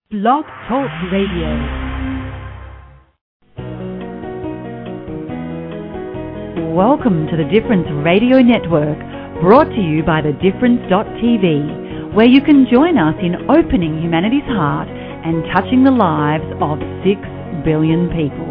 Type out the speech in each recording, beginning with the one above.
Blog Talk Radio. Welcome to the Difference Radio Network, brought to you by thedifference.tv, where you can join us in opening humanity's heart and touching the lives of 6 billion people.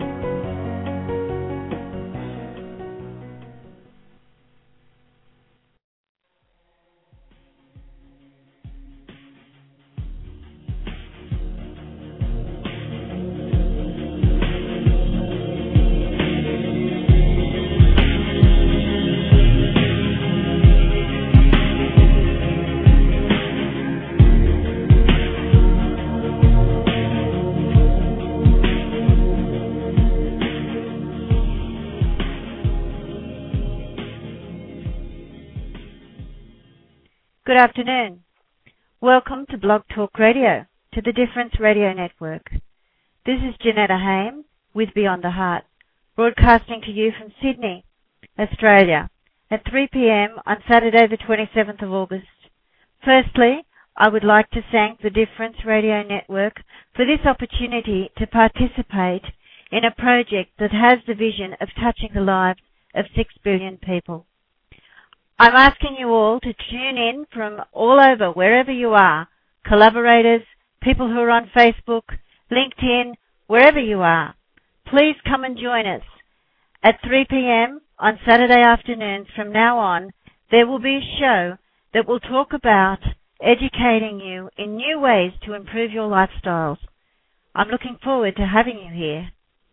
Good afternoon. Welcome to Blog Talk Radio, to the Difference Radio Network. This is Janetta Haim with Beyond the Heart, broadcasting to you from Sydney, Australia, at 3 p.m. on Saturday the 27th of August. Firstly, I would like to thank the Difference Radio Network for this opportunity to participate in a project that has the vision of touching the lives of 6 billion people. I'm asking you all to tune in from all over, wherever you are, collaborators, people who are on Facebook, LinkedIn, wherever you are. Please come and join us. At 3 p.m. on Saturday afternoons from now on, there will be a show that will talk about educating you in new ways to improve your lifestyles. I'm looking forward to having you here.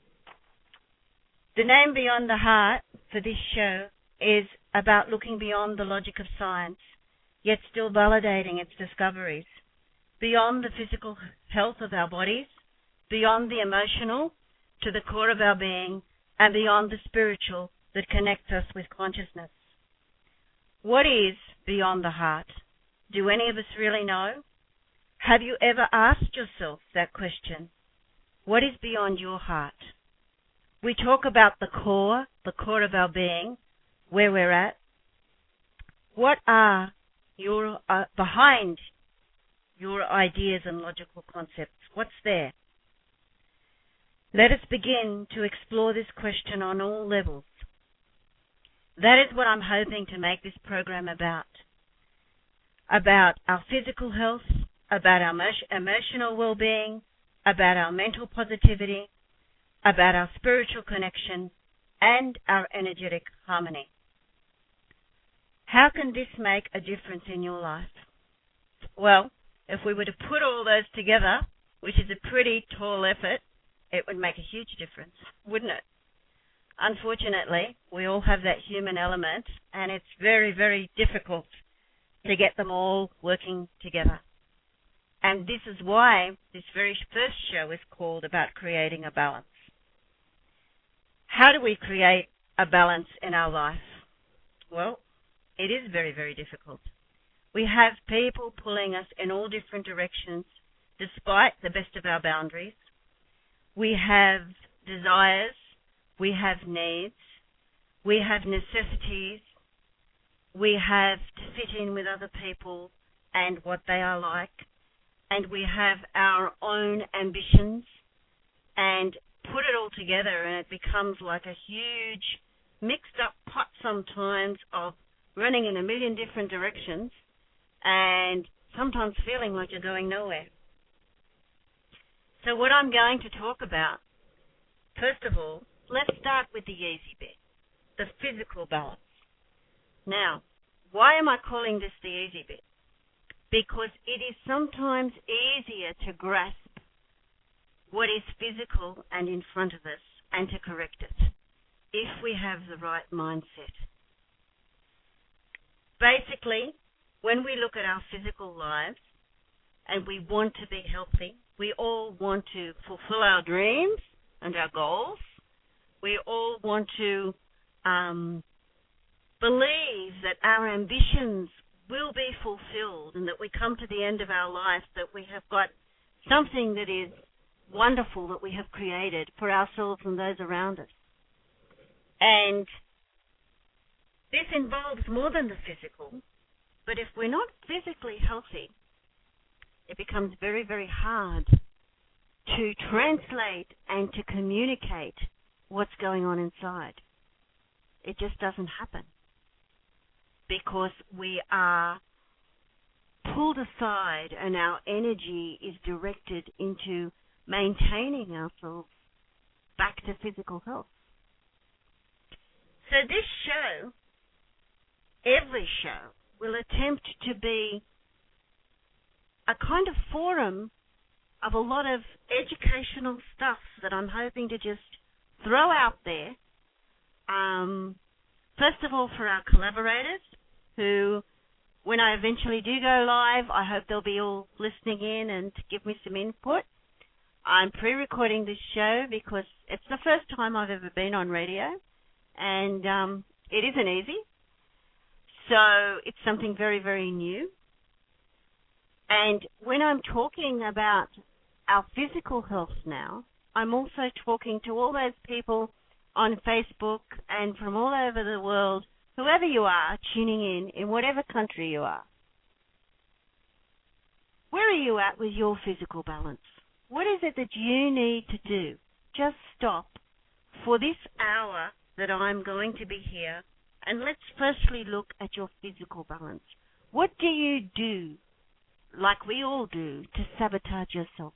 The name Beyond the Heart for this show is about looking beyond the logic of science, yet still validating its discoveries, beyond the physical health of our bodies, beyond the emotional to the core of our being, and beyond the spiritual that connects us with consciousness. What is beyond the heart? Do any of us really know? Have you ever asked yourself that question? What is beyond your heart? We talk about the core of our being, where we're at. What are your behind your ideas and logical concepts? What's there? Let us begin to explore this question on all levels. That is what I'm hoping to make this program about our physical health, about our emotional well-being, about our mental positivity, about our spiritual connection, and our energetic harmony. How can this make a difference in your life? Well, if we were to put all those together, which is a pretty tall effort, it would make a huge difference, wouldn't it? Unfortunately, we all have that human element, and it's very, very difficult to get them all working together. And this is why this very first show is called About Creating a Balance. How do we create a balance in our life? Well, it is very, very difficult. We have people pulling us in all different directions, despite the best of our boundaries. We have desires, we have needs, we have necessities, we have to fit in with other people and what they are like, and we have our own ambitions, and put it all together and it becomes like a huge mixed up pot sometimes of running in a million different directions and sometimes feeling like you're going nowhere. So what I'm going to talk about, first of all, let's start with the easy bit, the physical balance. Now, why am I calling this the easy bit? Because it is sometimes easier to grasp what is physical and in front of us and to correct it if we have the right mindset. Basically, when we look at our physical lives and we want to be healthy, we all want to fulfill our dreams and our goals. We all want to believe that our ambitions will be fulfilled and that we come to the end of our life, that we have got something that is wonderful that we have created for ourselves and those around us. And this involves more than the physical, but if we're not physically healthy, it becomes very, very hard to translate and to communicate what's going on inside. It just doesn't happen because we are pulled aside and our energy is directed into maintaining ourselves back to physical health. So this show, every show, will attempt to be a kind of forum of a lot of educational stuff that I'm hoping to just throw out there. First of all, for our collaborators who, when I eventually do go live, I hope they'll be all listening in and give me some input. I'm pre-recording this show because it's the first time I've ever been on radio, and it isn't easy. So it's something very, very new. And when I'm talking about our physical health now, I'm also talking to all those people on Facebook and from all over the world, whoever you are tuning in whatever country you are. Where are you at with your physical balance? What is it that you need to do? Just stop for this hour that I'm going to be here, and let's firstly look at your physical balance. What do you do, like we all do, to sabotage yourself?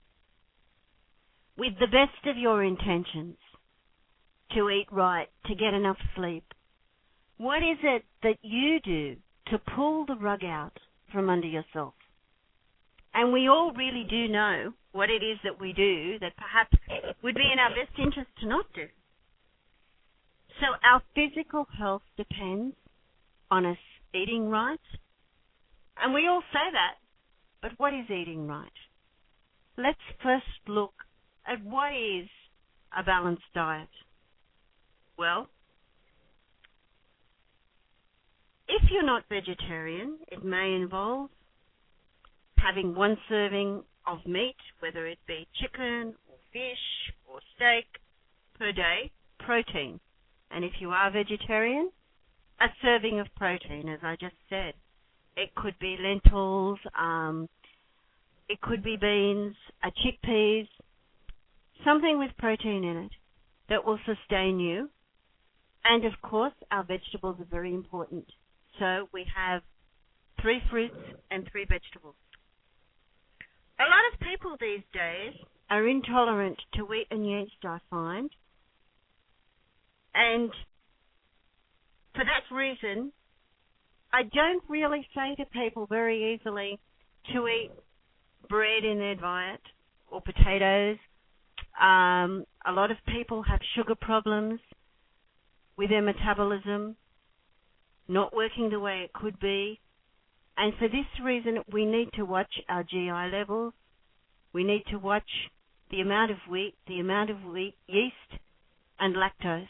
With the best of your intentions, to eat right, to get enough sleep. What is it that you do to pull the rug out from under yourself? And we all really do know what it is that we do that perhaps would be in our best interest to not do. So our physical health depends on us eating right. And we all say that, but what is eating right? Let's first look at what is a balanced diet. Well, if you're not vegetarian, it may involve having one serving of meat, whether it be chicken or fish or steak per day, protein. And if you are vegetarian, a serving of protein, as I just said. It could be lentils, it could be beans, chickpeas, something with protein in it that will sustain you. And of course, our vegetables are very important. So we have 3 fruits and 3 vegetables. A lot of people these days are intolerant to wheat and yeast, I find. And for that reason, I don't really say to people very easily to eat bread in their diet or potatoes. A lot of people have sugar problems with their metabolism, not working the way it could be. And for this reason, we need to watch our GI levels. We need to watch the amount of wheat, yeast, and lactose.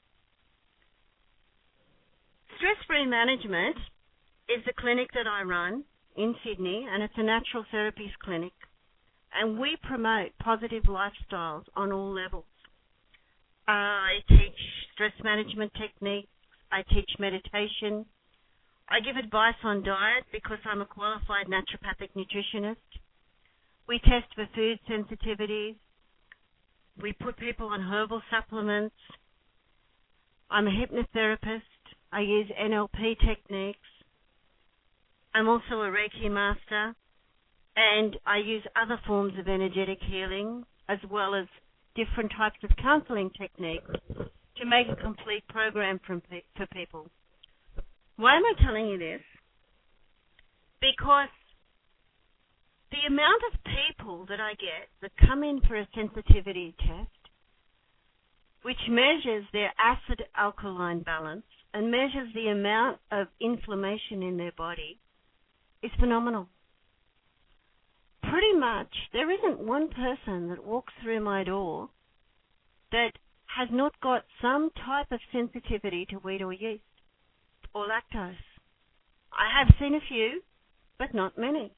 Stress-Free Management is the clinic that I run in Sydney, and it's a natural therapies clinic. And we promote positive lifestyles on all levels. I teach stress management techniques. I teach meditation. I give advice on diet because I'm a qualified naturopathic nutritionist. We test for food sensitivities. We put people on herbal supplements. I'm a hypnotherapist. I use NLP techniques. I'm also a Reiki master, and I use other forms of energetic healing as well as different types of counseling techniques to make a complete program for people. Why am I telling you this? Because the amount of people that I get that come in for a sensitivity test, which measures their acid-alkaline balance and measures the amount of inflammation in their body, is phenomenal. Pretty much, there isn't one person that walks through my door that has not got some type of sensitivity to wheat or yeast or lactose. I have seen a few, but not many.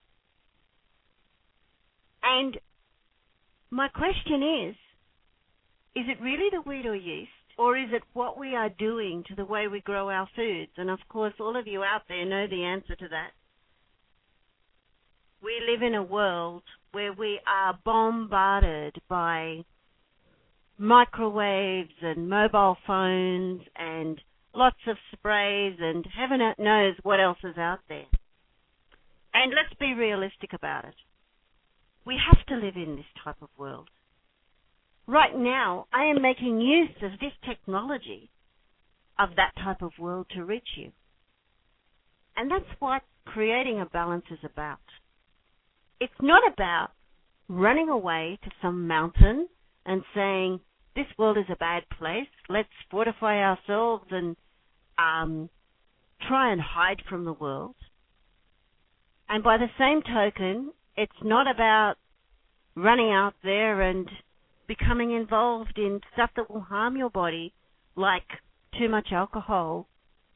And my question is it really the wheat or yeast, or is it what we are doing to the way we grow our foods? And of course, all of you out there know the answer to that. we live in a world where we are bombarded by microwaves and mobile phones and lots of sprays and heaven knows what else is out there. And let's be realistic about it. We have to live in this type of world. Right now, I am making use of this technology of that type of world to reach you. And that's what creating a balance is about. It's not about running away to some mountain and saying, this world is a bad place, let's fortify ourselves and try and hide from the world. And by the same token, it's not about running out there and becoming involved in stuff that will harm your body, like too much alcohol.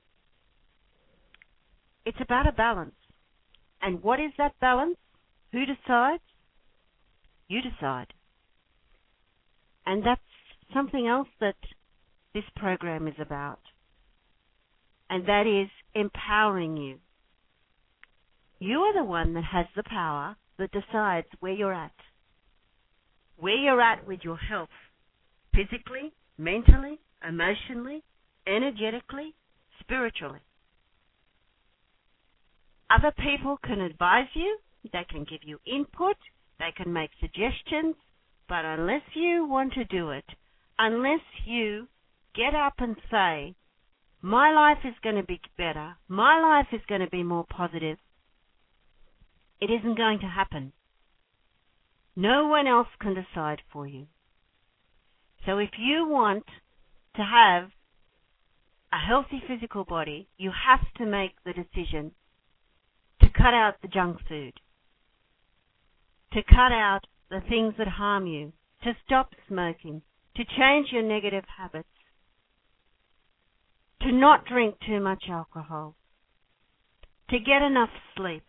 It's about a balance. And what is that balance? Who decides? You decide. And that's something else that this program is about. And that is empowering you. You are the one that has the power that decides where you're at. Where you're at with your health, physically, mentally, emotionally, energetically, spiritually. Other people can advise you, they can give you input, they can make suggestions, but unless you want to do it, unless you get up and say, my life is going to be better, my life is going to be more positive, it isn't going to happen. No one else can decide for you. So if you want to have a healthy physical body, you have to make the decision to cut out the junk food, to cut out the things that harm you, to stop smoking, to change your negative habits, to not drink too much alcohol, to get enough sleep,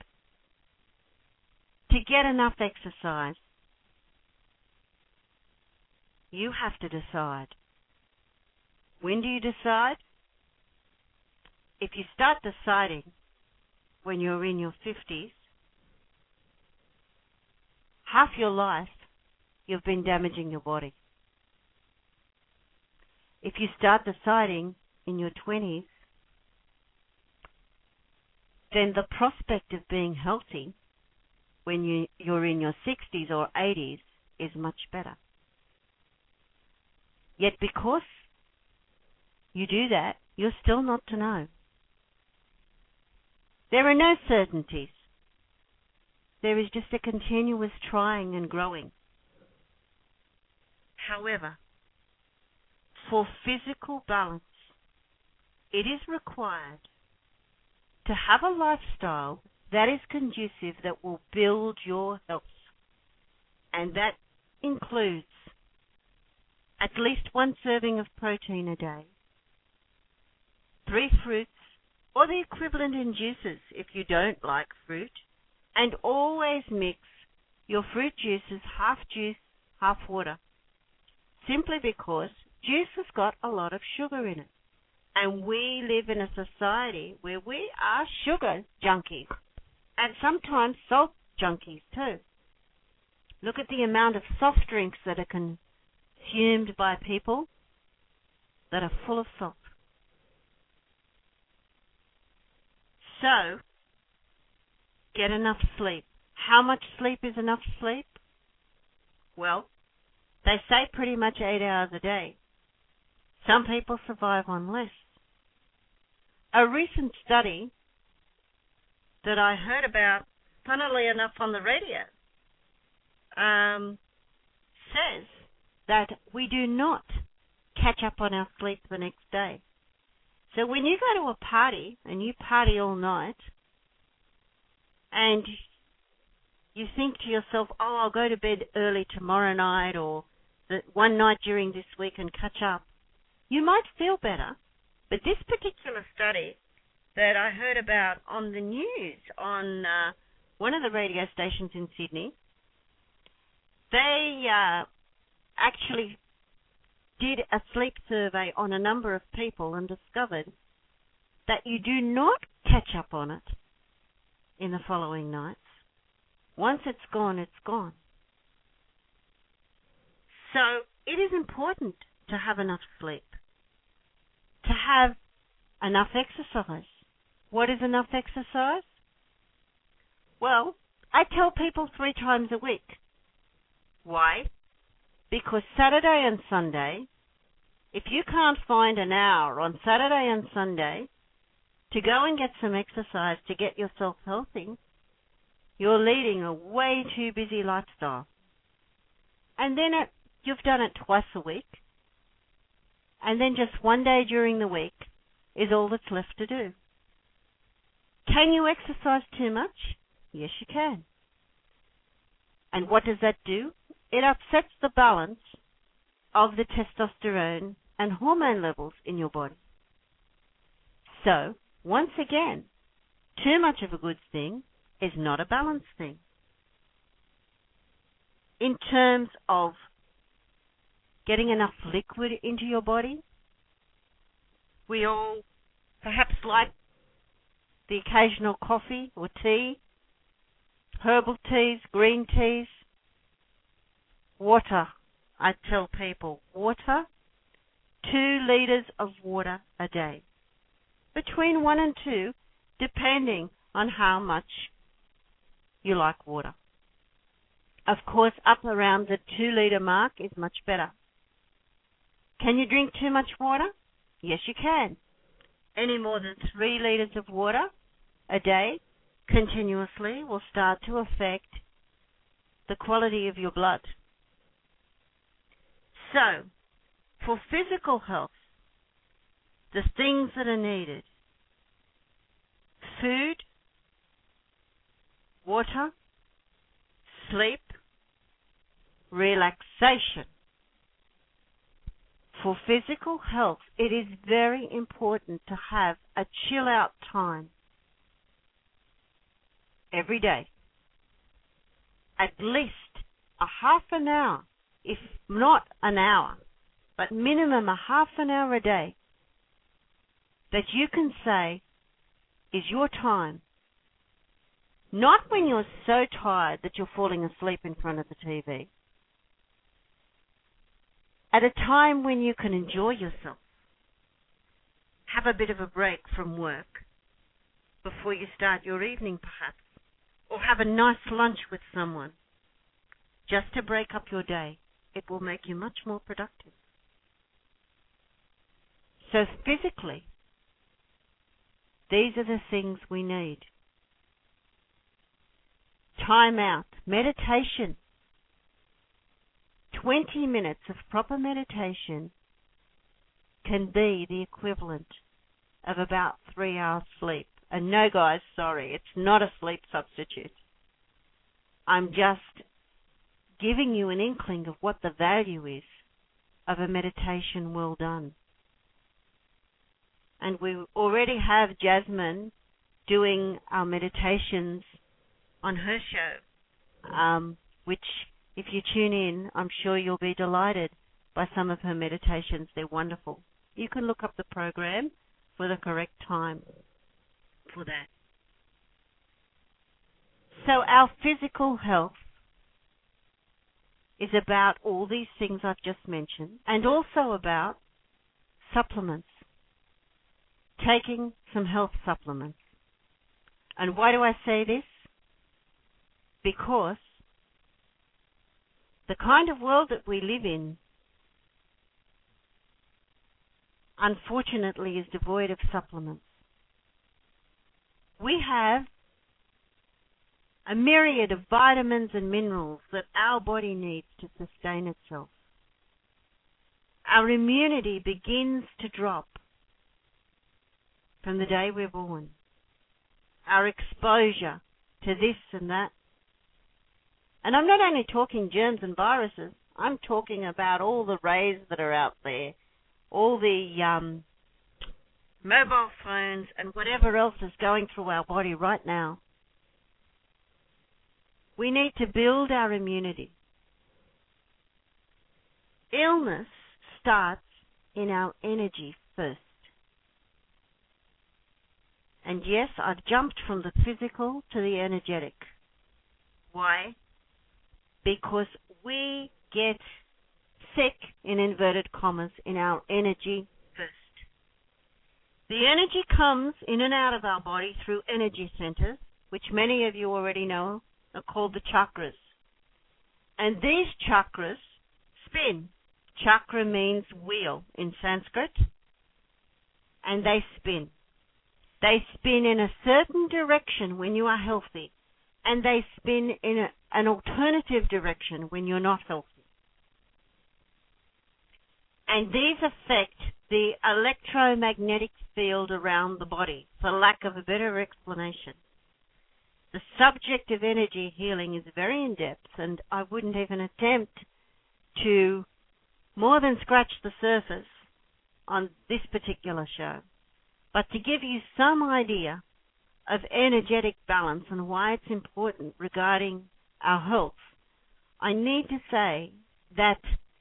to get enough exercise. You have to decide. When do you decide? If you start deciding when you're in your 50s, half your life you've been damaging your body. If you start deciding in your 20s, then the prospect of being healthy when you're in your 60s or 80s is much better. Yet because you do that, you're still not to know. There are no certainties. There is just a continuous trying and growing. However, for physical balance, it is required to have a lifestyle that is conducive, that will build your health. And that includes at least 1 serving of protein a day, 3 fruits, or the equivalent in juices if you don't like fruit, and always mix your fruit juices half juice, half water, simply because juice has got a lot of sugar in it. And we live in a society where we are sugar junkies, and sometimes salt junkies too. Look at the amount of soft drinks that are consumed by people that are full of salt. So, get enough sleep. How much sleep is enough sleep? Well, they say pretty much 8 hours a day. Some people survive on less. A recent study that I heard about, funnily enough, on the radio, says that we do not catch up on our sleep the next day. So when you go to a party and you party all night and you think to yourself, oh, I'll go to bed early tomorrow night or one night during this week and catch up, you might feel better. But this particular study that I heard about on the news on one of the radio stations in Sydney, they actually did a sleep survey on a number of people and discovered that you do not catch up on it in the following nights. Once it's gone, it's gone. So it is important to have enough sleep, to have enough exercise. What is enough exercise? Well, I tell people 3 times a week. Why? Because Saturday and Sunday, if you can't find an hour on Saturday and Sunday to go and get some exercise to get yourself healthy, you're leading a way too busy lifestyle. And then you've done it twice a week, and then just one day during the week is all that's left to do. Can you exercise too much? Yes, you can. And what does that do? It upsets the balance of the testosterone and hormone levels in your body. So, once again, too much of a good thing is not a balanced thing. In terms of getting enough liquid into your body, we all perhaps like the occasional coffee or tea, herbal teas, green teas, water. I tell people, water, 2 liters of water a day. Between 1 and 2, depending on how much you like water. Of course, up around the 2-liter mark is much better. Can you drink too much water? Yes, you can. Any more than 3 liters of water a day continuously will start to affect the quality of your blood. So, for physical health, the things that are needed: food, water, sleep, relaxation. For physical health, it is very important to have a chill-out time every day. At least a half an hour, if not an hour, but minimum a half an hour a day that you can say is your time. Not when you're so tired that you're falling asleep in front of the TV. At a time when you can enjoy yourself. Have a bit of a break from work before you start your evening perhaps. Or have a nice lunch with someone just to break up your day. It will make you much more productive. So physically, these are the things we need. Time out, meditation. 20 minutes of proper meditation can be the equivalent of about 3 hours sleep. And no, guys, sorry, it's not a sleep substitute. I'm just giving you an inkling of what the value is of a meditation well done. And we already have Jasmine doing our meditations on her show, which, if you tune in, I'm sure you'll be delighted by some of her meditations. They're wonderful. You can look up the program for the correct time for that. So our physical health is about all these things I've just mentioned, and also about supplements. Taking some health supplements. And why do I say this? Because the kind of world that we live in, unfortunately, is devoid of supplements. We have a myriad of vitamins and minerals that our body needs to sustain itself. Our immunity begins to drop from the day we're born. Our exposure to this and that. And I'm not only talking germs and viruses, I'm talking about all the rays that are out there, all the mobile phones and whatever else is going through our body right now. We need to build our immunity. Illness starts in our energy first. And yes, I've jumped from the physical to the energetic. Why? Because we get sick, in inverted commas, in our energy first. The energy comes in and out of our body through energy centers, which many of you already know are called the chakras. And these chakras spin. Chakra means wheel in Sanskrit, and they spin. They spin in a certain direction when you are healthy, and they spin in an alternative direction when you're not healthy. And these affect the electromagnetic field around the body, for lack of a better explanation. The subject of energy healing is very in-depth, and I wouldn't even attempt to more than scratch the surface on this particular show. But to give you some idea of energetic balance and why it's important regarding our health, I need to say that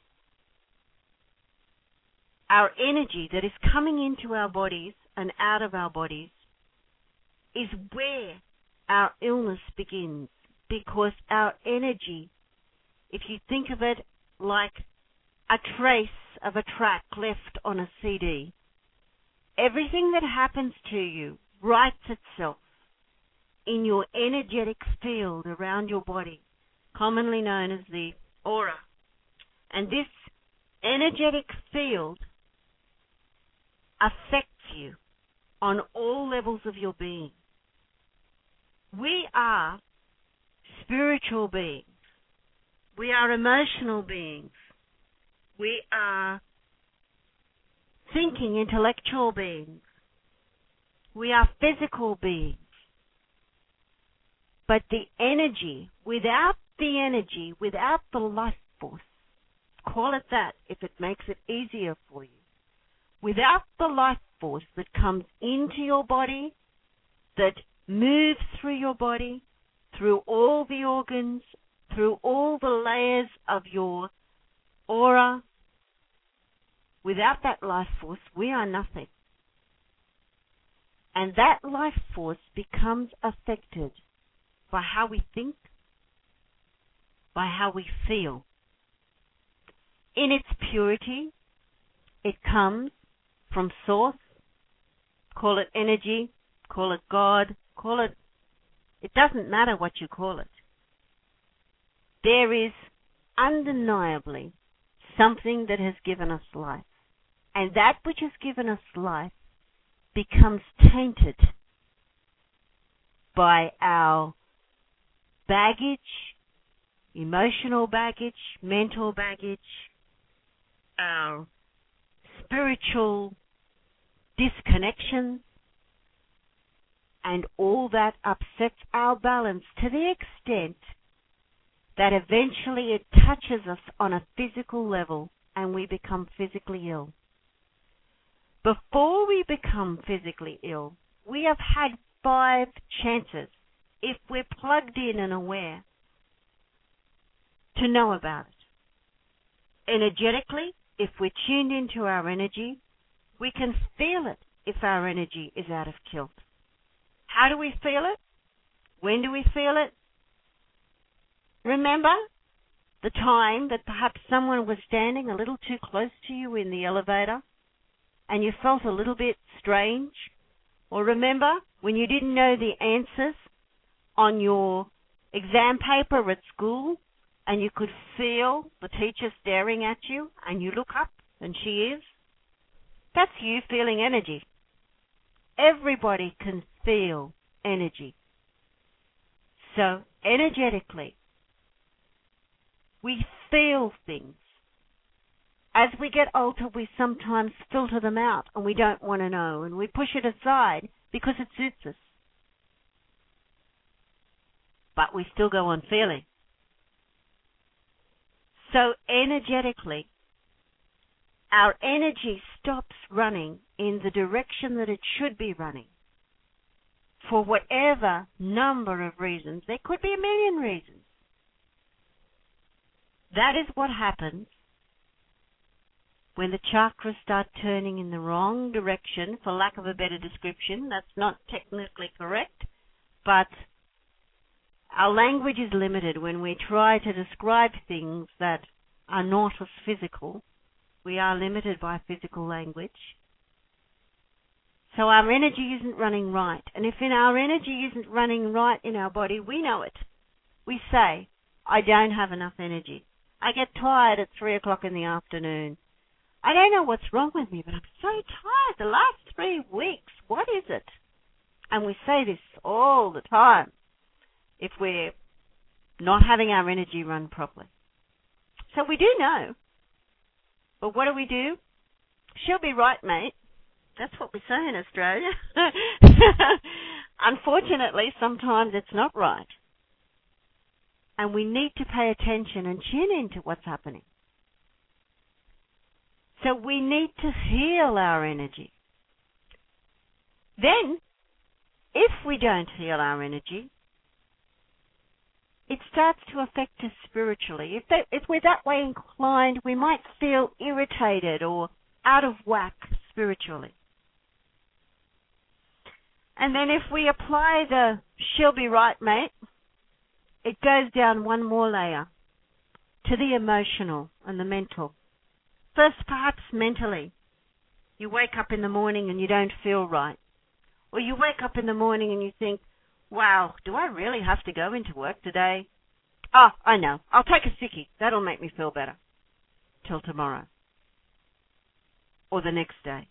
our energy that is coming into our bodies and out of our bodies is where our illness begins, because our energy, if you think of it like a trace of a track left on a CD, everything that happens to you writes itself in your energetic field around your body, commonly known as the aura. And this energetic field affects you on all levels of your being. We are spiritual beings. We are emotional beings. We are thinking, intellectual beings. We are physical beings. But the energy, without the life force, call it that if it makes it easier for you, without the life force that comes into your body, that moves through your body, through all the organs, through all the layers of your aura, without that life force, we are nothing. And that life force becomes affected by how we think, by how we feel. In its purity, it comes from source. Call it energy, call it God, it doesn't matter what you call it. There is undeniably something that has given us life. And that which has given us life becomes tainted by our baggage, emotional baggage, mental baggage, our spiritual disconnection, and all that upsets our balance to the extent that eventually it touches us on a physical level and we become physically ill. Before we become physically ill, we have had 5 chances, if we're plugged in and aware, to know about it. Energetically, if we're tuned into our energy, we can feel it if our energy is out of kilt. How do we feel it? When do we feel it? Remember the time that perhaps someone was standing a little too close to you in the elevator and you felt a little bit strange? Or remember when you didn't know the answers on your exam paper at school and you could feel the teacher staring at you and you look up and she is? That's you feeling energy. Everybody can feel energy. So energetically, we feel things. As we get older, we sometimes filter them out and we don't want to know and we push it aside because it suits us. But we still go on feeling. So energetically, our energy stops running in the direction that it should be running for whatever number of reasons. There could be a million reasons. That is what happens when the chakras start turning in the wrong direction, for lack of a better description. That's not technically correct, but Our language is limited when we try to describe things that are not as physical. We are limited by physical language. So our energy isn't running right. And if our energy isn't running right in our body, we know it. We say, I don't have enough energy. I get tired at 3 o'clock in the afternoon. I don't know what's wrong with me, but I'm so tired the last 3 weeks. What is it? And we say this all the time if we're not having our energy run properly. So we do know. But what do? She'll be right, mate. That's what we say in Australia. Unfortunately, sometimes it's not right. And we need to pay attention and tune into what's happening. So we need to heal our energy. Then, if we don't heal our energy, it starts to affect us spiritually. If we're that way inclined, we might feel irritated or out of whack spiritually. And then if we apply the she'll be right, mate, it goes down one more layer to the emotional and the mental. First, perhaps mentally. You wake up in the morning and you don't feel right. Or you wake up in the morning and you think, wow, do I really have to go into work today? Oh, I know. I'll take a sickie. That'll make me feel better. Till tomorrow. Or the next day.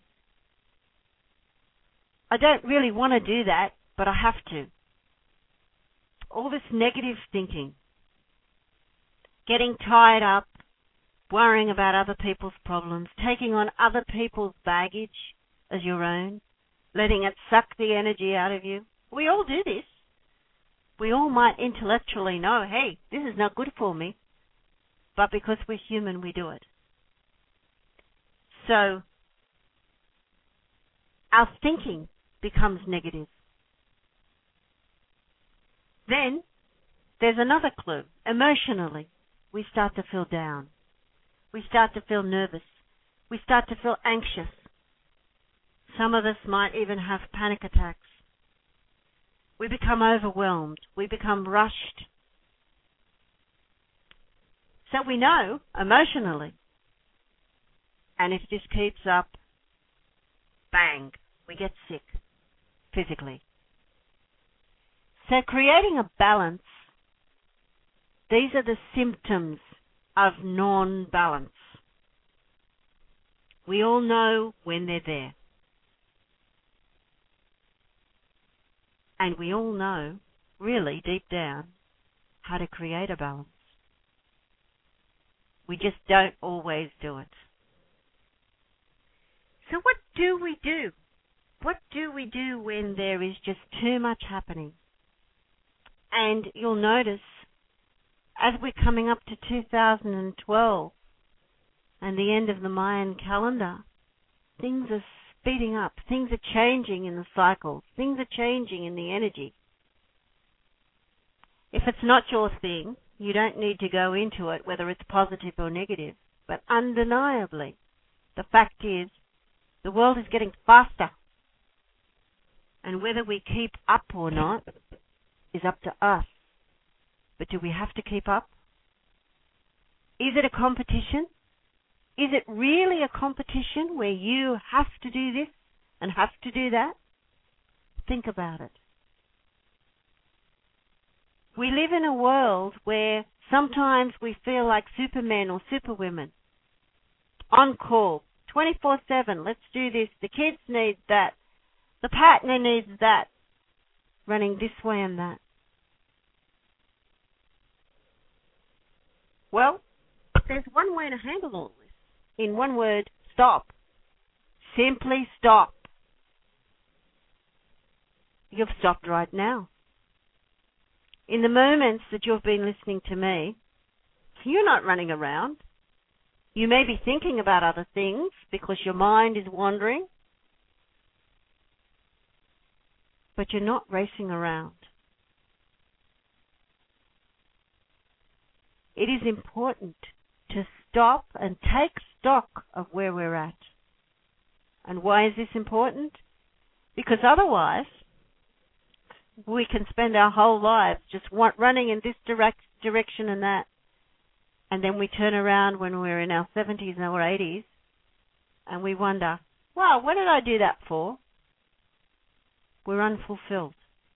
I don't really want to do that, but I have to. All this negative thinking. Getting tied up. Worrying about other people's problems. Taking on other people's baggage as your own. Letting it suck the energy out of you. We all do this. We all might intellectually know, hey, this is not good for me. But because we're human, we do it. So, our thinking becomes negative. Then, there's another clue. Emotionally, we start to feel down. We start to feel nervous. We start to feel anxious. Some of us might even have panic attacks. We become overwhelmed. We become rushed. So we know, emotionally, and if this keeps up, bang, we get sick, physically. So creating a balance, these are the symptoms of non-balance. We all know when they're there. And we all know, really deep down, how to create a balance. We just don't always do it. So what do we do? What do we do when there is just too much happening? And you'll notice, as we're coming up to 2012 and the end of the Mayan calendar, things are speeding up. Things are changing in the cycles. Things are changing in the energy. If it's not your thing, you don't need to go into it, whether it's positive or negative. But undeniably, the fact is, the world is getting faster. And whether we keep up or not is up to us. But do we have to keep up? Is it a competition? Is it really a competition where you have to do this and have to do that? Think about it. We live in a world where sometimes we feel like supermen or superwomen. On call, 24/7, let's do this. The kids need that. The partner needs that. Running this way and that. Well, there's one way to handle all this. In one word, stop. Simply stop. You've stopped right now. In the moments that you've been listening to me, you're not running around. You may be thinking about other things because your mind is wandering, but you're not racing around. It is important to stop and take stock of where we're at. And why is this important? Because otherwise, we can spend our whole lives just running in this direction and that. And then we turn around when we're in our 70s or 80s and we wonder, wow, what did I do that for? We're unfulfilled.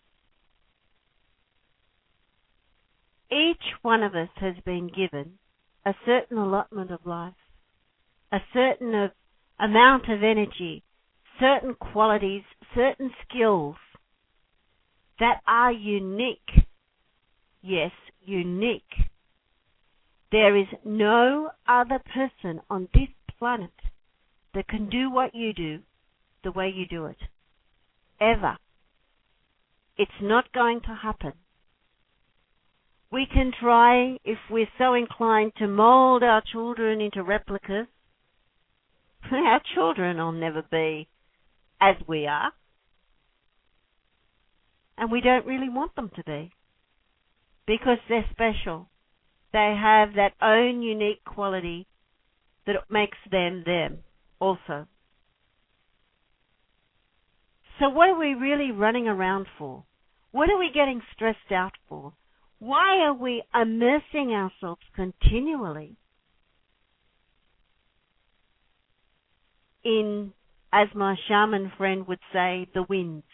Each one of us has been given a certain allotment of life, a certain amount of energy, certain qualities, certain skills that are unique. Yes, unique. There is no other person on this planet that can do what you do the way you do it. Ever. It's not going to happen. We can try, if we're so inclined, to mold our children into replicas. Our children will never be as we are. And we don't really want them to be. Because they're special. They have that own unique quality that makes them them also. So what are we really running around for? What are we getting stressed out for? Why are we immersing ourselves continually in, as my shaman friend would say, the winds?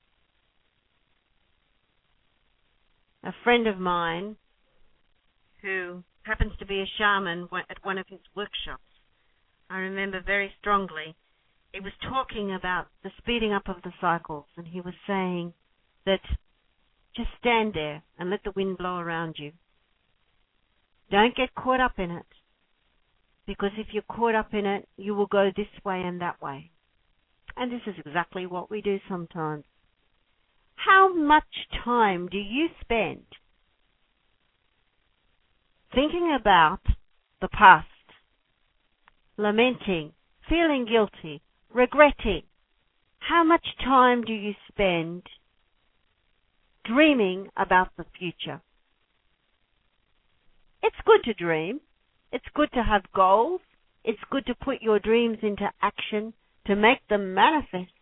A friend of mine who happens to be a shaman at one of his workshops, I remember very strongly, he was talking about the speeding up of the cycles, and he was saying that just stand there and let the wind blow around you. Don't get caught up in it, because if you're caught up in it, you will go this way and that way. And this is exactly what we do sometimes. How much time do you spend thinking about the past, lamenting, feeling guilty, regretting? How much time do you spend dreaming about the future? It's good to dream. It's good to have goals. It's good to put your dreams into action, to make them manifest.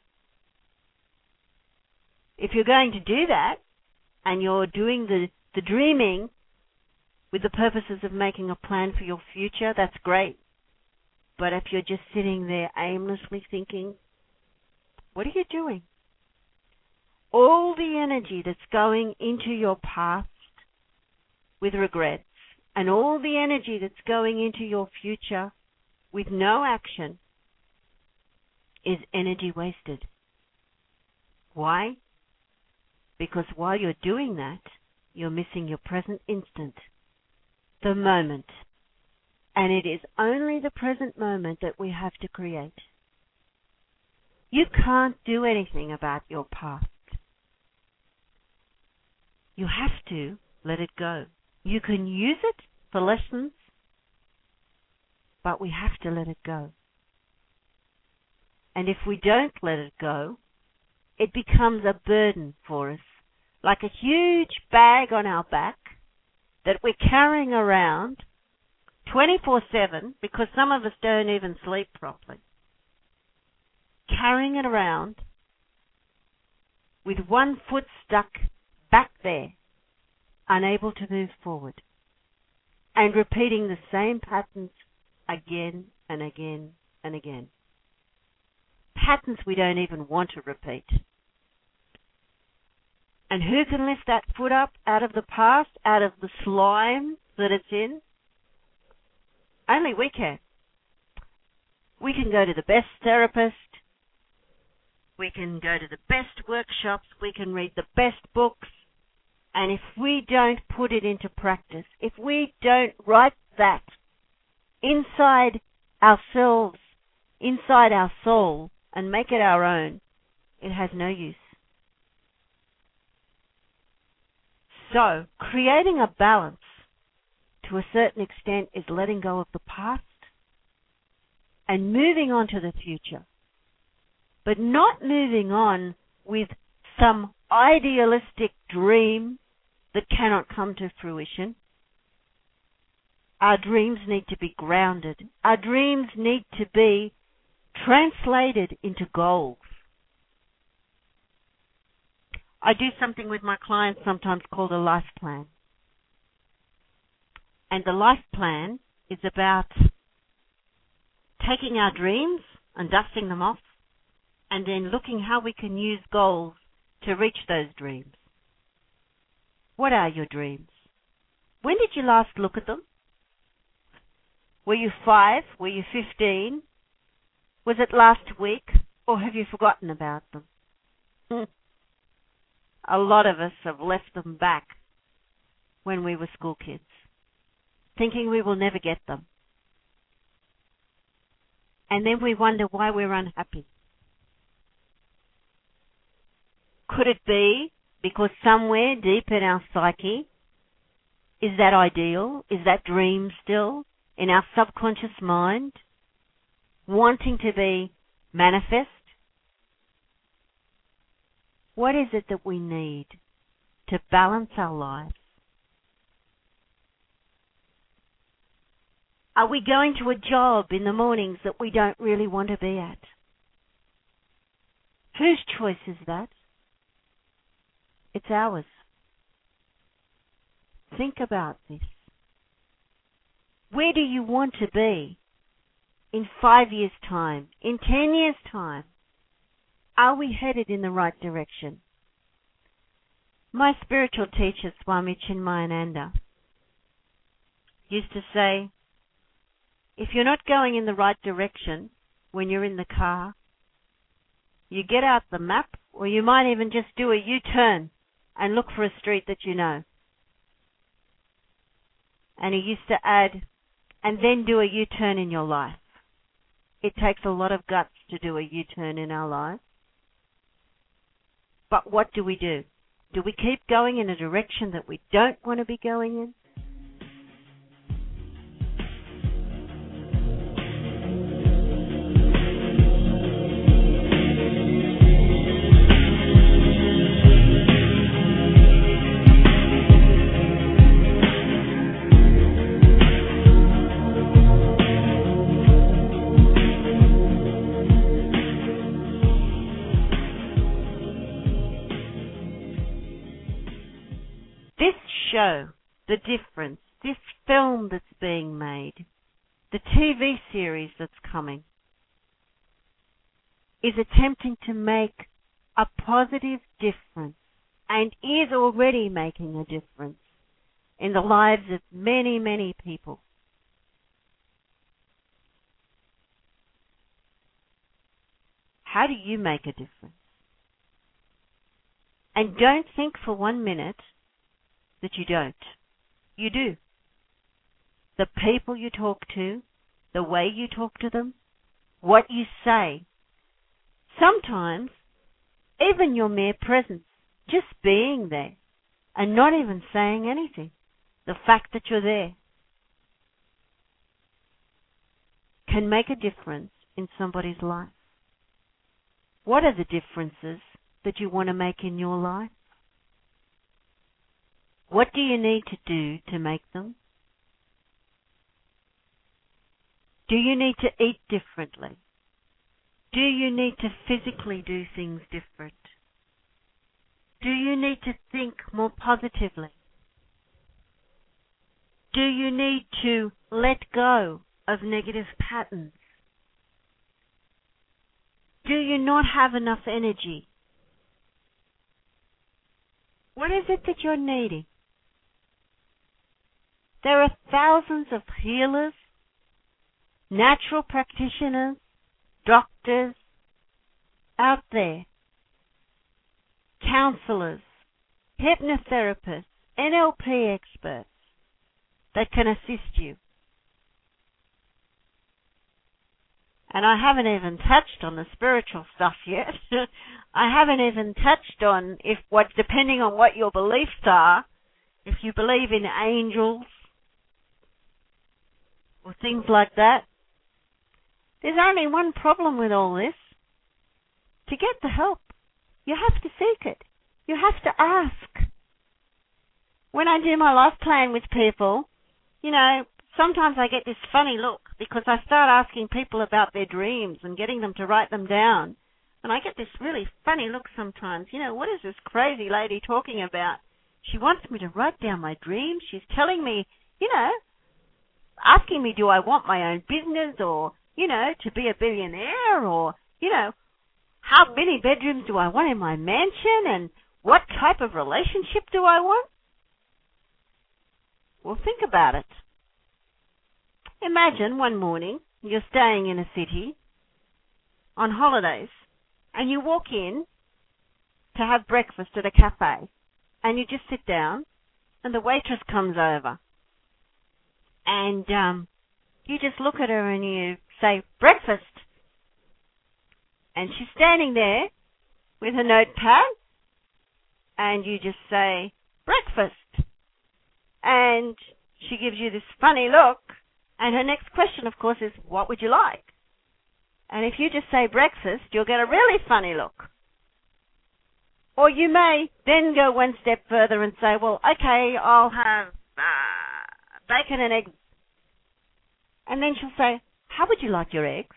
If you're going to do that, and you're doing the dreaming with the purposes of making a plan for your future, that's great. But if you're just sitting there aimlessly thinking, what are you doing? All the energy that's going into your past with regrets, and all the energy that's going into your future with no action, is energy wasted. Why? Because while you're doing that, you're missing your present instant, the moment. And it is only the present moment that we have to create. You can't do anything about your past. You have to let it go. You can use it for lessons, but we have to let it go. And if we don't let it go, it becomes a burden for us, like a huge bag on our back that we're carrying around 24/7, because some of us don't even sleep properly. Carrying it around with one foot stuck back there, unable to move forward, and repeating the same patterns again and again and again. Patterns we don't even want to repeat. And who can lift that foot up out of the past, out of the slime that it's in? Only we can. We can go to the best therapist. We can go to the best workshops. We can read the best books. And if we don't put it into practice, if we don't write that inside ourselves, inside our soul, and make it our own, it has no use. So, creating a balance to a certain extent is letting go of the past and moving on to the future. But not moving on with some idealistic dream that cannot come to fruition. Our dreams need to be grounded. Our dreams need to be translated into goals. I do something with my clients sometimes called a life plan. And the life plan is about taking our dreams and dusting them off and then looking how we can use goals to reach those dreams. What are your dreams? When did you last look at them? Were you 5? Were you 15? Was it last week? Or have you forgotten about them? A lot of us have left them back when we were school kids, thinking we will never get them. And then we wonder why we're unhappy. Could it be because somewhere deep in our psyche, is that ideal? Is that dream still in our subconscious mind, wanting to be manifest? What is it that we need to balance our lives? Are we going to a job in the mornings that we don't really want to be at? Whose choice is that? It's ours. Think about this. Where do you want to be in 5 years' time, in 10 years' time? Are we headed in the right direction? My spiritual teacher, Swami Chinmayananda, used to say, if you're not going in the right direction when you're in the car, you get out the map, or you might even just do a U-turn and look for a street that you know. And he used to add, and then do a U-turn in your life. It takes a lot of guts to do a U-turn in our lives. But what do? Do we keep going in a direction that we don't want to be going in? Show the difference, this film that's being made, the TV series that's coming, is attempting to make a positive difference and is already making a difference in the lives of many, many people. How do you make a difference? And don't think for 1 minute that you don't. You do. The people you talk to, the way you talk to them, what you say. Sometimes, even your mere presence, just being there and not even saying anything, the fact that you're there, can make a difference in somebody's life. What are the differences that you want to make in your life? What do you need to do to make them? Do you need to eat differently? Do you need to physically do things different? Do you need to think more positively? Do you need to let go of negative patterns? Do you not have enough energy? What is it that you're needing? There are thousands of healers, natural practitioners, doctors out there, counselors, hypnotherapists, NLP experts that can assist you. And I haven't even touched on the spiritual stuff yet. I haven't even touched on depending on what your beliefs are, if you believe in angels or things like that. There's only one problem with all this. To get the help, you have to seek it. You have to ask. When I do my life plan with people, sometimes I get this funny look because I start asking people about their dreams and getting them to write them down. And I get this really funny look sometimes. What is this crazy lady talking about? She wants me to write down my dreams. She's telling me, asking me, do I want my own business or, to be a billionaire or, how many bedrooms do I want in my mansion and what type of relationship do I want? Well, think about it. Imagine one morning you're staying in a city on holidays and you walk in to have breakfast at a cafe and you just sit down and the waitress comes over and you just look at her and you say, breakfast. And she's standing there with her notepad and you just say, breakfast. And she gives you this funny look. And her next question, of course, is, what would you like? And if you just say breakfast, you'll get a really funny look. Or you may then go one step further and say, well, okay, I'll have bacon and eggs. And then she'll say, how would you like your eggs?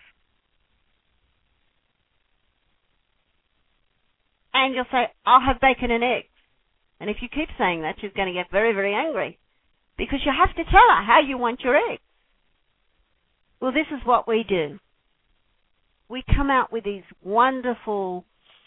And you'll say, I'll have bacon and eggs. And if you keep saying that, she's going to get very, very angry. Because you have to tell her how you want your eggs. Well, this is what we do. We come out with these wonderful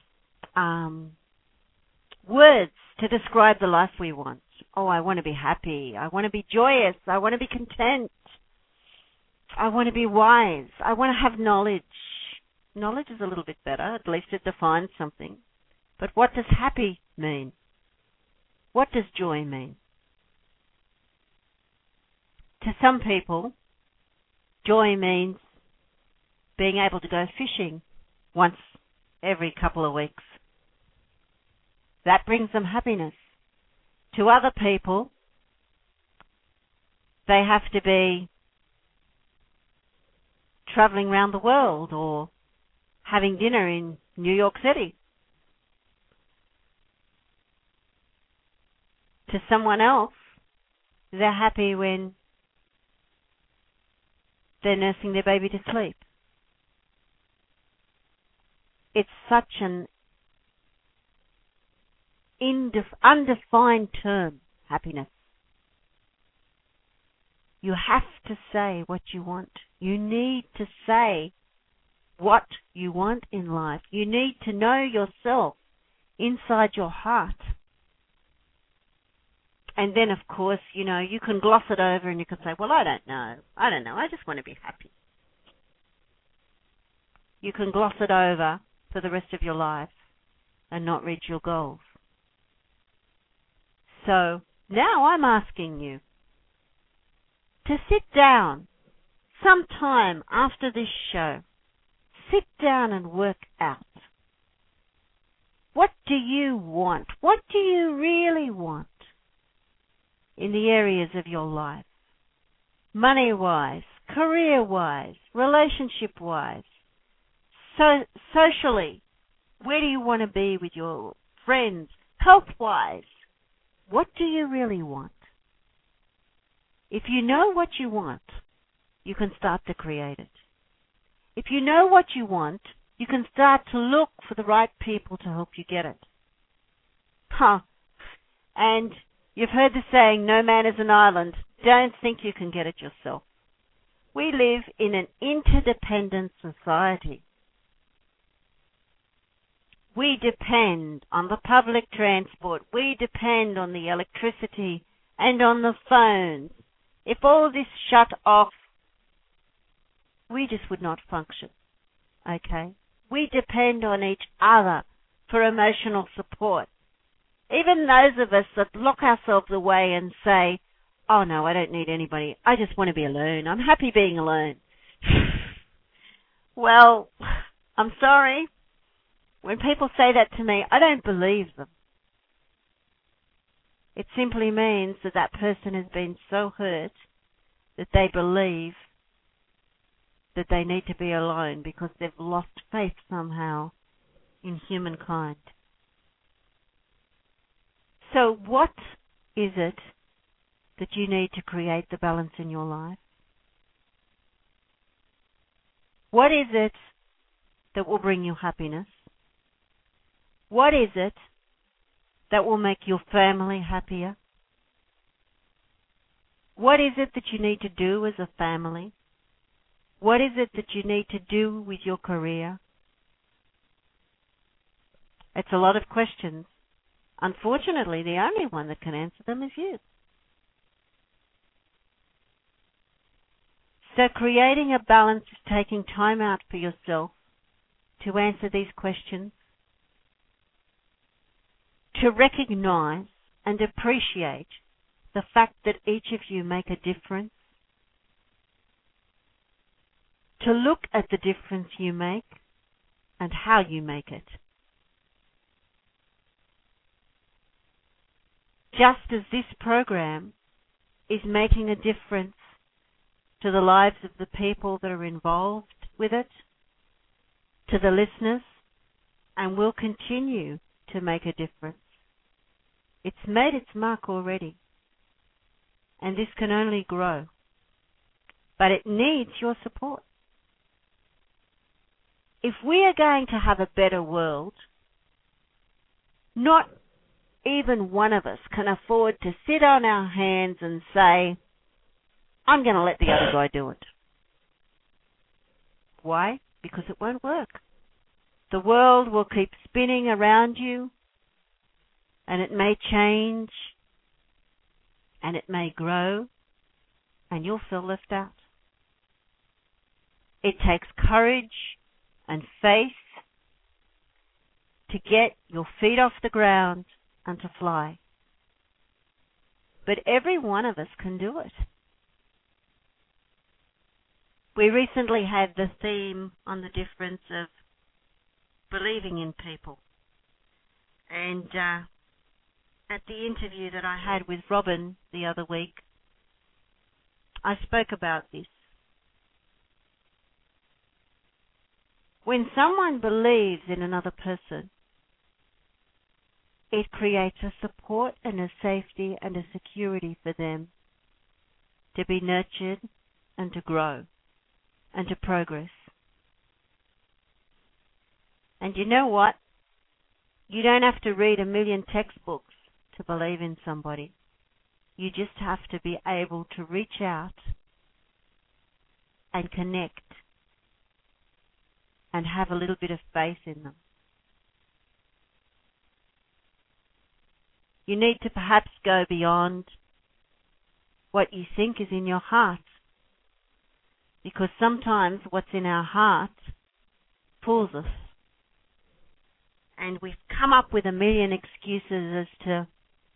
words to describe the life we want. Oh, I want to be happy. I want to be joyous. I want to be content. I want to be wise. I want to have knowledge. Knowledge is a little bit better. At least it defines something. But what does happy mean? What does joy mean? To some people, joy means being able to go fishing once every couple of weeks. That brings them happiness. To other people, they have to be traveling around the world or having dinner in New York City. To someone else, they're happy when they're nursing their baby to sleep. It's such an undefined term, happiness. You have to say what you want. You need to say what you want in life. You need to know yourself inside your heart. And then, of course, you can gloss it over and you can say, well, I don't know. I just want to be happy. You can gloss it over for the rest of your life and not reach your goals. So now I'm asking you to sit down sometime after this show. Sit down and work out. What do you want? What do you really want in the areas of your life? Money-wise, career-wise, relationship-wise, socially. Where do you want to be with your friends? Health-wise. What do you really want? If you know what you want, you can start to create it. If you know what you want, you can start to look for the right people to help you get it. And you've heard the saying, no man is an island. Don't think you can get it yourself. We live in an interdependent society. We depend on the public transport. We depend on the electricity and on the phones. If all this shut off, we just would not function. Okay? We depend on each other for emotional support. Even those of us that lock ourselves away and say, oh no, I don't need anybody. I just want to be alone. I'm happy being alone. Well, I'm sorry. When people say that to me, I don't believe them. It simply means that that person has been so hurt that they believe that they need to be alone because they've lost faith somehow in humankind. So what is it that you need to create the balance in your life? What is it that will bring you happiness? What is it that will make your family happier? What is it that you need to do as a family? What is it that you need to do with your career? It's a lot of questions. Unfortunately, the only one that can answer them is you. So creating a balance is taking time out for yourself to answer these questions, to recognize and appreciate the fact that each of you make a difference, to look at the difference you make and how you make it. Just as this program is making a difference to the lives of the people that are involved with it, to the listeners, and will continue to make a difference. It's made its mark already, and this can only grow. But it needs your support. If we are going to have a better world, not even one of us can afford to sit on our hands and say, I'm going to let the other guy do it. Why? Because it won't work. The world will keep spinning around you, and it may change, and it may grow, and you'll feel left out. It takes courage and faith to get your feet off the ground and to fly. But every one of us can do it. We recently had the theme on the difference of believing in people. And at the interview that I had with Robin the other week, I spoke about this. When someone believes in another person, it creates a support and a safety and a security for them to be nurtured and to grow and to progress. And you know what? You don't have to read a million textbooks to believe in somebody. You just have to be able to reach out and connect and have a little bit of faith in them. You need to perhaps go beyond what you think is in your heart, because sometimes what's in our heart fools us. And we've come up with a million excuses as to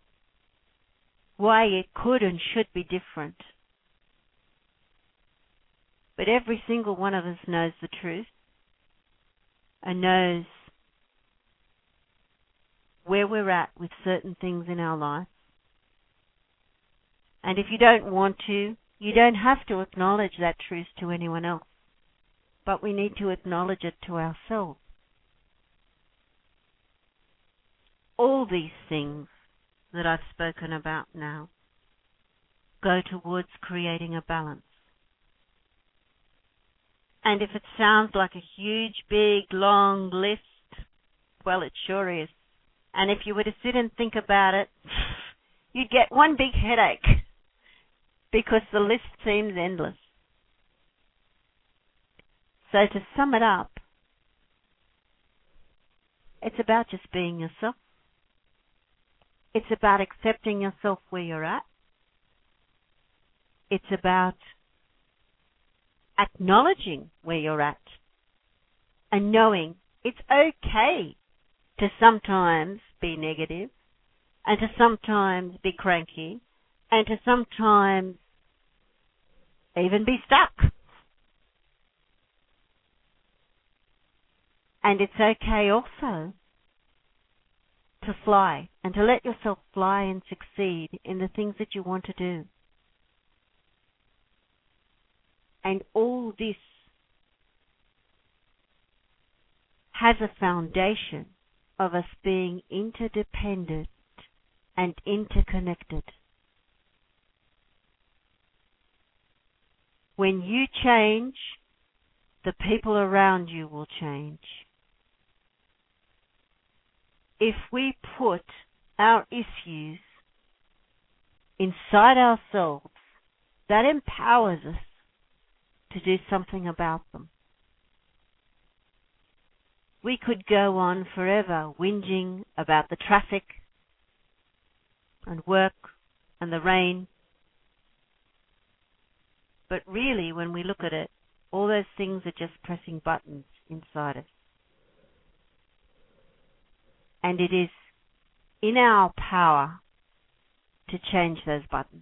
why it could and should be different. But every single one of us knows the truth and knows where we're at with certain things in our life. And if you don't want to, you don't have to acknowledge that truth to anyone else. But we need to acknowledge it to ourselves. All these things that I've spoken about now go towards creating a balance. And if it sounds like a huge, big, long list, well, it sure is. And if you were to sit and think about it, you'd get one big headache because the list seems endless. So to sum it up, it's about just being yourself. It's about accepting yourself where you're at. It's about acknowledging where you're at and knowing it's okay to sometimes be negative and to sometimes be cranky and to sometimes even be stuck. And it's okay also to fly and to let yourself fly and succeed in the things that you want to do. And all this has a foundation of us being interdependent and interconnected. When you change, the people around you will change. if we put our issues inside ourselves, that empowers us to do something about them. We could go on forever whinging about the traffic and work and the rain. But really, when we look at it, all those things are just pressing buttons inside us. And it is in our power to change those buttons.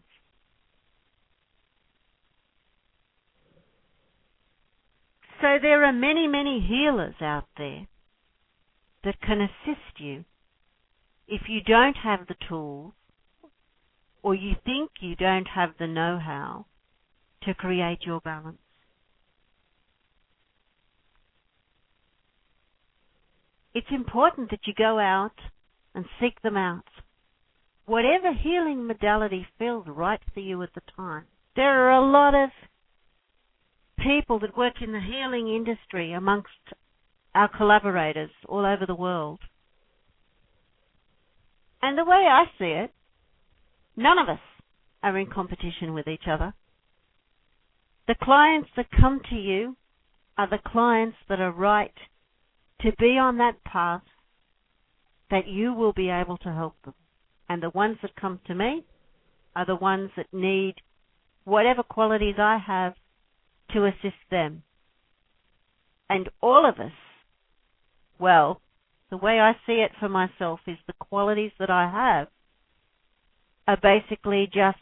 So there are many, many healers out there that can assist you if you don't have the tools or you think you don't have the know-how to create your balance. It's important that you go out and seek them out. Whatever healing modality feels right for you at the time. There are a lot of people that work in the healing industry amongst our collaborators all over the world. And the way I see it, none of us are in competition with each other. The clients that come to you are the clients that are right to be on that path that you will be able to help them. And the ones that come to me are the ones that need whatever qualities I have to assist them. And all of us, well, the way I see it for myself is the qualities that I have are basically just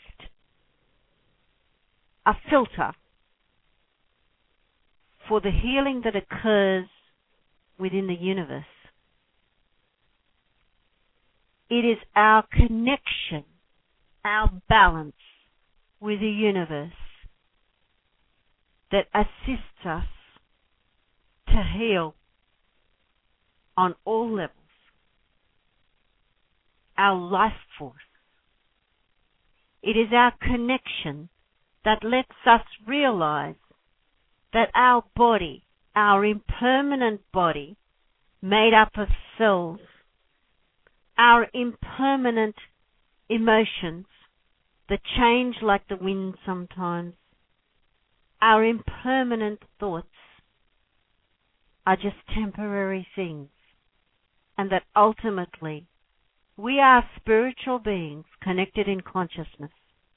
a filter for the healing that occurs within the universe. It is our connection, our balance with the universe that assists us to heal on all levels. Our life force. It is our connection that lets us realize that our body, our impermanent body, made up of cells, our impermanent emotions that change like the wind sometimes, our impermanent thoughts are just temporary things, and that ultimately we are spiritual beings connected in consciousness.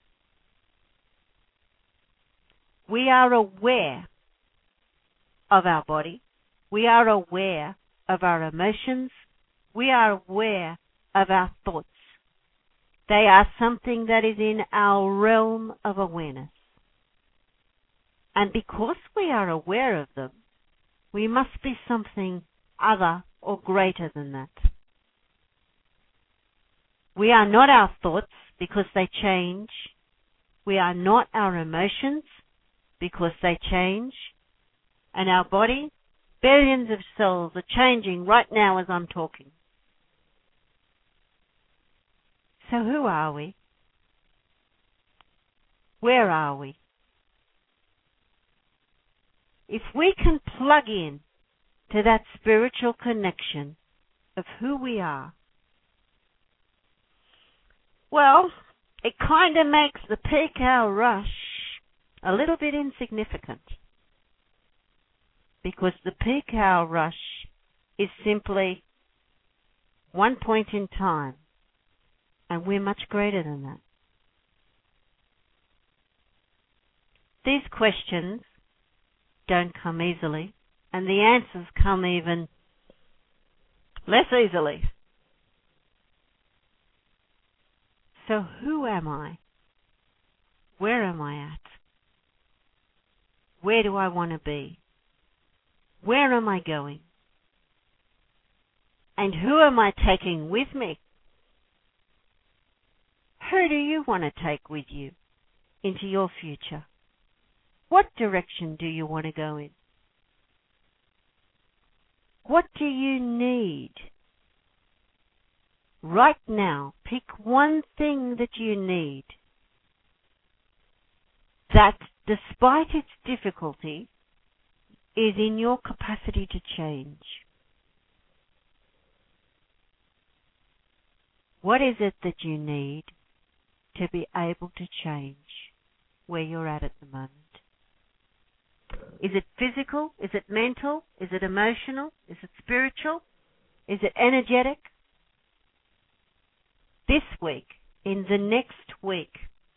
We are aware of our body. We are aware of our emotions. We are aware of our thoughts. They are something that is in our realm of awareness. And because we are aware of them, we must be something other or greater than that. We are not our thoughts because they change. We are not our emotions because they change. And our body, billions of cells are changing right now as I'm talking. So who are we? Where are we? If we can plug in to that spiritual connection of who we are, well, it kind of makes the peak hour rush a little bit insignificant. Because the peak hour rush is simply one point in time, and we're much greater than that. These questions don't come easily, and the answers come even less easily. So who am I? Where am I at? Where do I want to be? Where am I going? And who am I taking with me? Who do you want to take with you into your future? What direction do you want to go in? What do you need? Right now, pick one thing that you need that, despite its difficulty, is in your capacity to change. What is it that you need to be able to change where you're at the moment? Is it physical? Is it mental? Is it emotional? Is it spiritual? Is it energetic? This week, in the next week,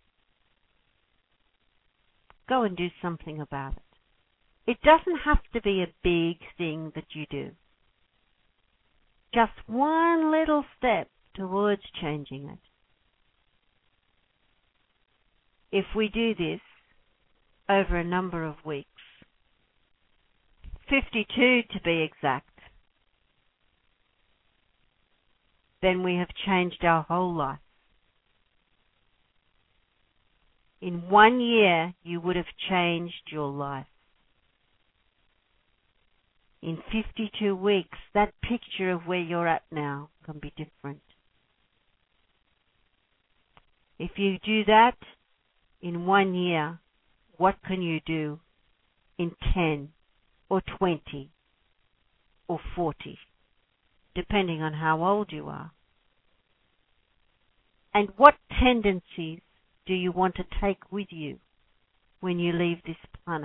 go and do something about it. It doesn't have to be a big thing that you do. Just one little step towards changing it. If we do this over a number of weeks, 52 to be exact, then we have changed our whole life. In 1 year, you would have changed your life. In 52 weeks, that picture of where you're at now can be different. If you do that in 1 year, what can you do in 10 or 20 or 40, depending on how old you are? And what tendencies do you want to take with you when you leave this planet?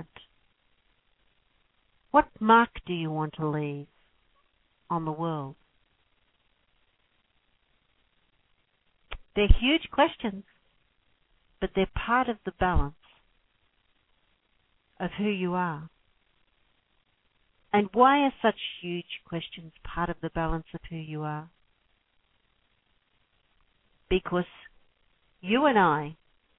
What mark do you want to leave on the world? They're huge questions, but they're part of the balance of who you are. And why are such huge questions part of the balance of who you are? Because you and I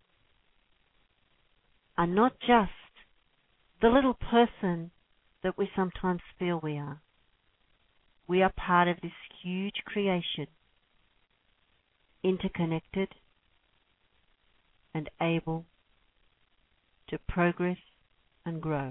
are not just the little person that we sometimes feel we are. We are part of this huge creation, interconnected and able to progress and grow.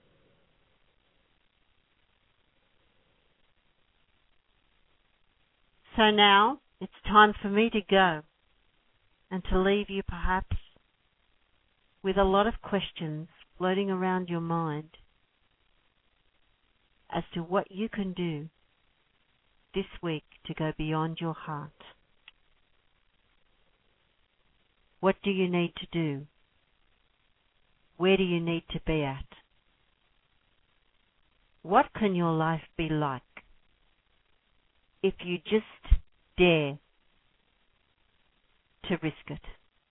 So now it's time for me to go and to leave you perhaps with a lot of questions floating around your mind as to what you can do this week to go beyond your heart. What do you need to do? Where do you need to be at? What can your life be like if you just dare to risk it?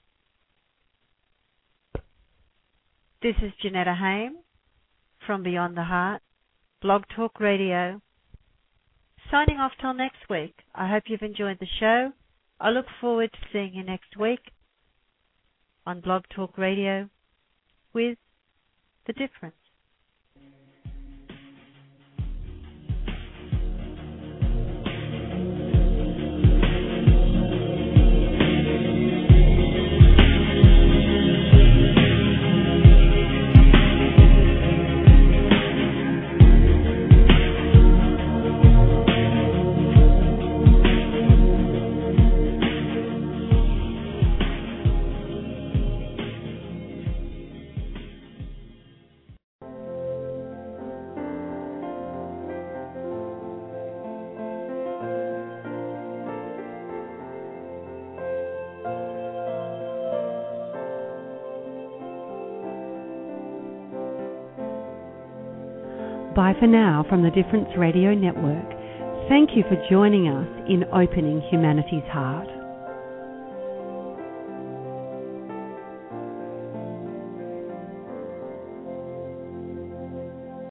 This is Janetta Haim from Beyond the Heart, Blog Talk Radio, signing off till next week. I hope you've enjoyed the show. I look forward to seeing you next week on Blog Talk Radio with The Difference. Bye for now from the Difference Radio Network. Thank you for joining us in opening humanity's heart.